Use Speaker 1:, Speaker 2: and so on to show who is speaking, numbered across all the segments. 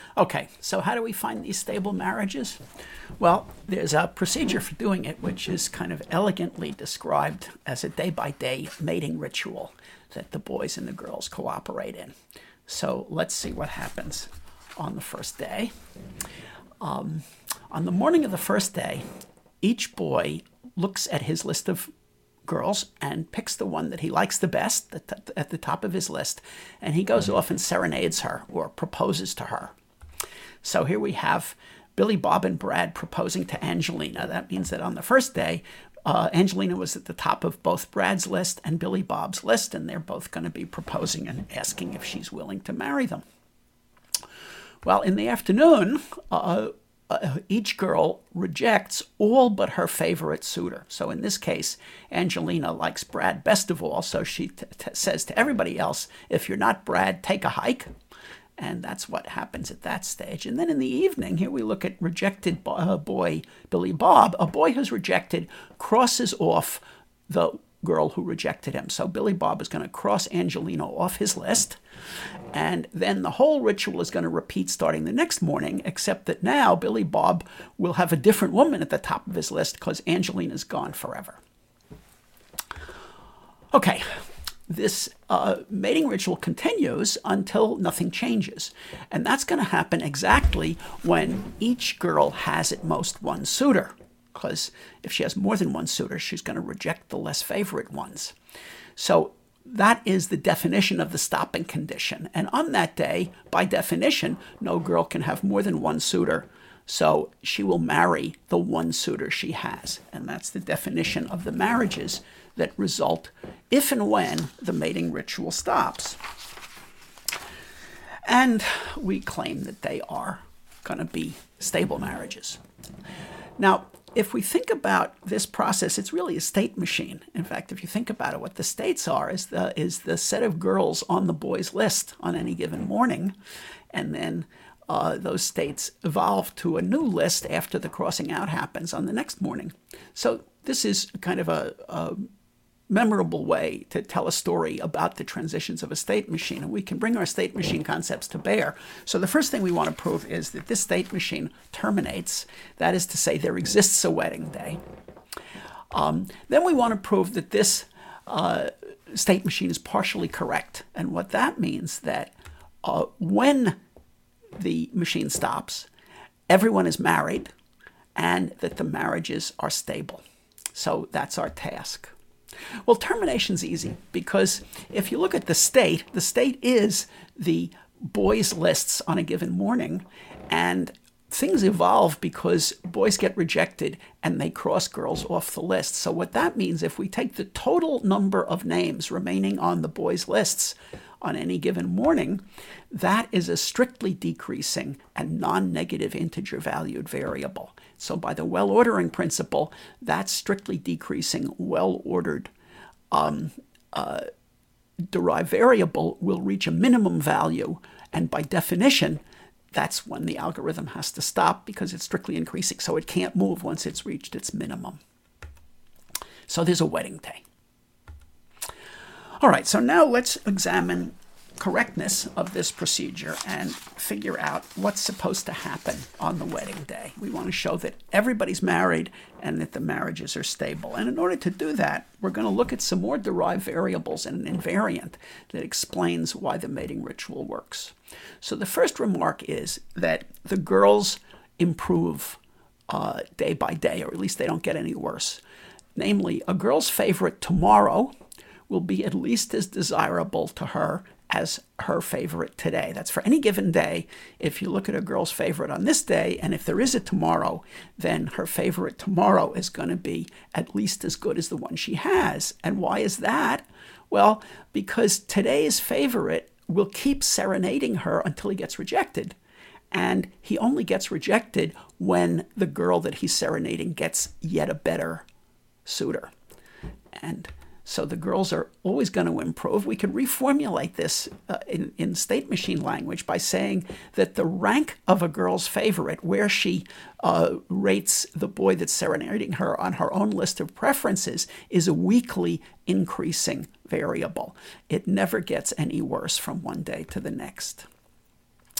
Speaker 1: Okay, so how do we find these stable marriages? Well, there's a procedure for doing it, which is kind of elegantly described as a day-by-day mating ritual that the boys and the girls cooperate in. So let's see what happens on the first day. On the morning of the first day, each boy looks at his list of girls and picks the one that he likes the best at the top of his list, and he goes off and serenades her or proposes to her. So here we have Billy Bob and Brad proposing to Angelina. That means that on the first day, Angelina was at the top of both Brad's list and Billy Bob's list, and they're both going to be proposing and asking if she's willing to marry them. Well, in the afternoon, each girl rejects all but her favorite suitor. So in this case, Angelina likes Brad best of all, so she says to everybody else, if you're not Brad, take a hike. And that's what happens at that stage. And then in the evening, here we look at rejected boy Billy Bob. A boy who's rejected crosses off the girl who rejected him. So Billy Bob is going to cross Angelina off his list. And then the whole ritual is going to repeat starting the next morning, except that now Billy Bob will have a different woman at the top of his list because Angelina's gone forever. Okay. This mating ritual continues until nothing changes. And that's going to happen exactly when each girl has at most one suitor. Because if she has more than one suitor, she's going to reject the less favorite ones. So that is the definition of the stopping condition. And on that day, by definition, no girl can have more than one suitor. So she will marry the one suitor she has. And that's the definition of the marriages that result if and when the mating ritual stops. And we claim that they are going to be stable marriages. Now, if we think about this process, it's really a state machine. In fact, if you think about it, what the states are is the set of girls on the boys' list on any given morning, and then those states evolve to a new list after the crossing out happens on the next morning. So this is kind of a memorable way to tell a story about the transitions of a state machine. And we can bring our state machine concepts to bear. So the first thing we want to prove is that this state machine terminates. That is to say, there exists a wedding day. Then we want to prove that this state machine is partially correct. And what that means that when the machine stops, everyone is married and that the marriages are stable. So that's our task. Well, termination's easy because if you look at the state is the boys' lists on a given morning, and things evolve because boys get rejected and they cross girls off the list. So what that means, if we take the total number of names remaining on the boys' lists on any given morning, that is a strictly decreasing and non-negative integer valued variable. So by the well-ordering principle, that strictly decreasing, well-ordered derived variable will reach a minimum value. And by definition, that's when the algorithm has to stop because it's strictly increasing. So it can't move once it's reached its minimum. So there's a wedding day. All right, so now let's examine correctness of this procedure and figure out what's supposed to happen on the wedding day. We want to show that everybody's married and that the marriages are stable. And in order to do that, we're going to look at some more derived variables and an invariant that explains why the mating ritual works. So the first remark is that the girls improve day by day, or at least they don't get any worse. Namely, a girl's favorite tomorrow will be at least as desirable to her as her favorite today. That's for any given day. If you look at a girl's favorite on this day, and if there is a tomorrow, then her favorite tomorrow is going to be at least as good as the one she has. And why is that? Well, because today's favorite will keep serenading her until he gets rejected. And he only gets rejected when the girl that he's serenading gets yet a better suitor. And so the girls are always going to improve. We could reformulate this in state machine language by saying that the rank of a girl's favorite, where she rates the boy that's serenading her on her own list of preferences, is a weekly increasing variable. It never gets any worse from one day to the next.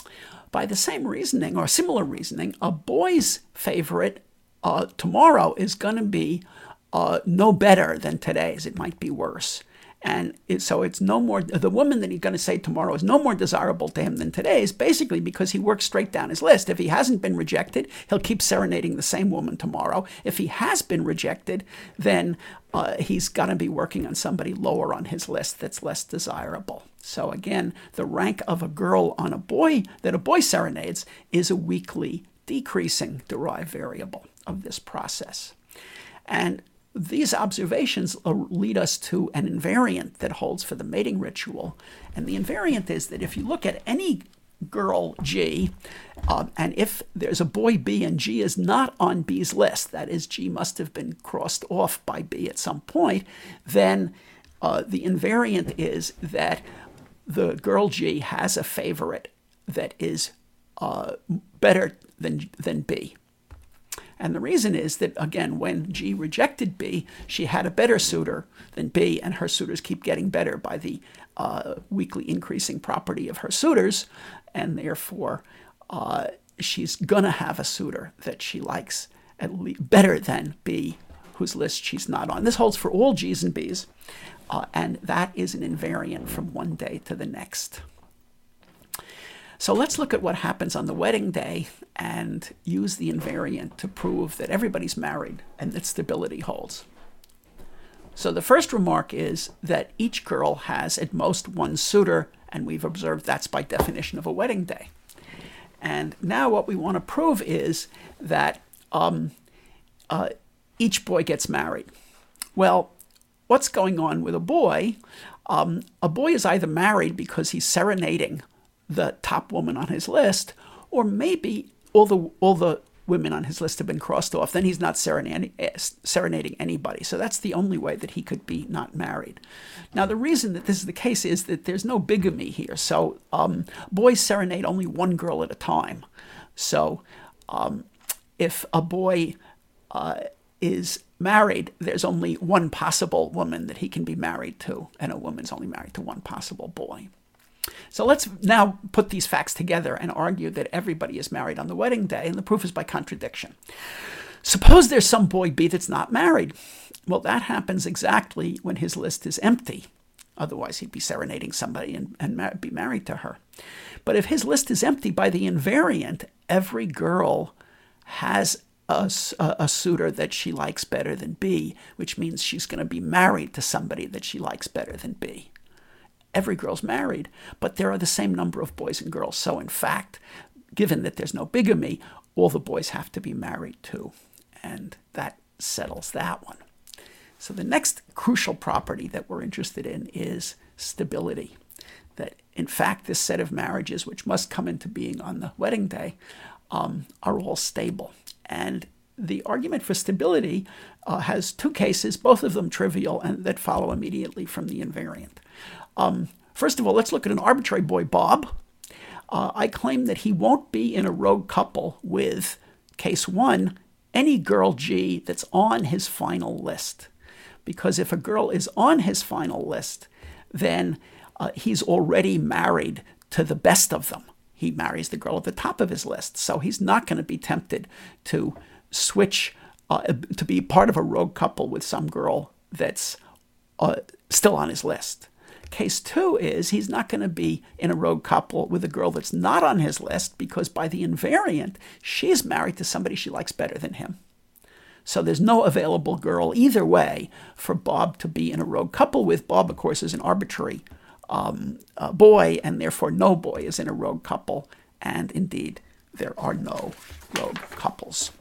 Speaker 1: by the same reasoning or similar reasoning, a boy's favorite tomorrow is going to be no better than today's. It might be worse. And so it's no more, the woman that he's going to say tomorrow is no more desirable to him than today's, basically because he works straight down his list. If he hasn't been rejected, he'll keep serenading the same woman tomorrow. If he has been rejected, then he's going to be working on somebody lower on his list that's less desirable. So again, the rank of a girl on a boy that a boy serenades is a weakly decreasing derived variable of this process. And these observations lead us to an invariant that holds for the mating ritual. And the invariant is that if you look at any girl G, and if there's a boy B and G is not on B's list, that is, G must have been crossed off by B at some point, then the invariant is that the girl G has a favorite that is better than B. And the reason is that, again, when G rejected B, she had a better suitor than B, and her suitors keep getting better by the weakly increasing property of her suitors, and therefore she's going to have a suitor that she likes at least better than B, whose list she's not on. This holds for all G's and B's, and that is an invariant from one day to the next. So let's look at what happens on the wedding day and use the invariant to prove that everybody's married and that stability holds. So the first remark is that each girl has at most one suitor, and we've observed that's by definition of a wedding day. And now what we want to prove is that each boy gets married. Well, what's going on with a boy? A boy is either married because he's serenading the top woman on his list, or maybe all the women on his list have been crossed off. Then he's not serenading anybody. So that's the only way that he could be not married. Now, the reason that this is the case is that there's no bigamy here. So boys serenade only one girl at a time. So if a boy is married, there's only one possible woman that he can be married to, and a woman's only married to one possible boy. So let's now put these facts together and argue that everybody is married on the wedding day, and the proof is by contradiction. Suppose there's some boy B that's not married. Well, that happens exactly when his list is empty. Otherwise, he'd be serenading somebody and be married to her. But if his list is empty by the invariant, every girl has a suitor that she likes better than B, which means she's going to be married to somebody that she likes better than B. Every girl's married, but there are the same number of boys and girls. So in fact, given that there's no bigamy, all the boys have to be married too. And that settles that one. So the next crucial property that we're interested in is stability. That in fact, this set of marriages, which must come into being on the wedding day, are all stable. And the argument for stability has two cases, both of them trivial, and that follow immediately from the invariant. First of all, let's look at an arbitrary boy, Bob. I claim that he won't be in a rogue couple with, case one, any girl G that's on his final list. Because if a girl is on his final list, then he's already married to the best of them. He marries the girl at the top of his list. So he's not going to be tempted to switch, to be part of a rogue couple with some girl that's still on his list. Case two is he's not going to be in a rogue couple with a girl that's not on his list because by the invariant, she's married to somebody she likes better than him. So there's no available girl either way for Bob to be in a rogue couple with. Bob, of course, is an arbitrary boy, and therefore no boy is in a rogue couple. And indeed, there are no rogue couples.